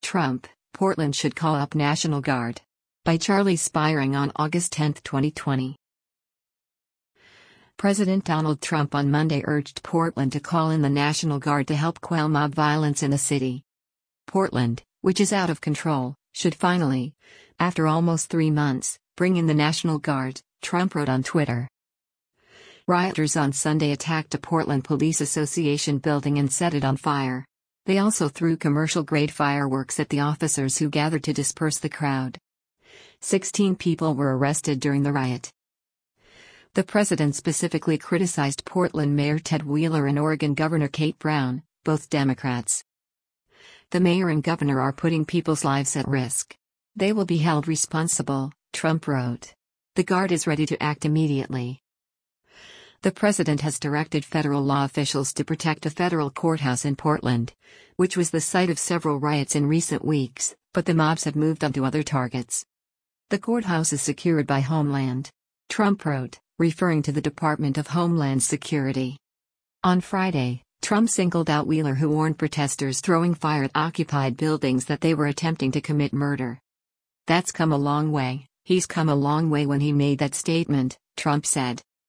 Trump, Portland should call up National Guard. By Charlie Spiring on August 10, 2020. President Donald Trump on Monday urged Portland to call in the National Guard to help quell mob violence in the city. Portland, which is out of control, should finally, after almost 3 months, bring in the National Guard, Trump wrote on Twitter. Rioters on Sunday attacked a Portland Police Association building and set it on fire. They also threw commercial-grade fireworks at the officers who gathered to disperse the crowd. 16 people were arrested during the riot. The president specifically criticized Portland Mayor Ted Wheeler and Oregon Governor Kate Brown, both Democrats. The mayor and governor are putting people's lives at risk. They will be held responsible, Trump wrote. The Guard is ready to act immediately. The president has directed federal law officials to protect a federal courthouse in Portland, which was the site of several riots in recent weeks, but the mobs have moved on to other targets. The courthouse is secured by Homeland, Trump wrote, referring to the Department of Homeland Security. On Friday, Trump singled out Wheeler, who warned protesters throwing fire at occupied buildings that they were attempting to commit murder. "That's come a long way. He's come a long way when he made that statement," Trump said.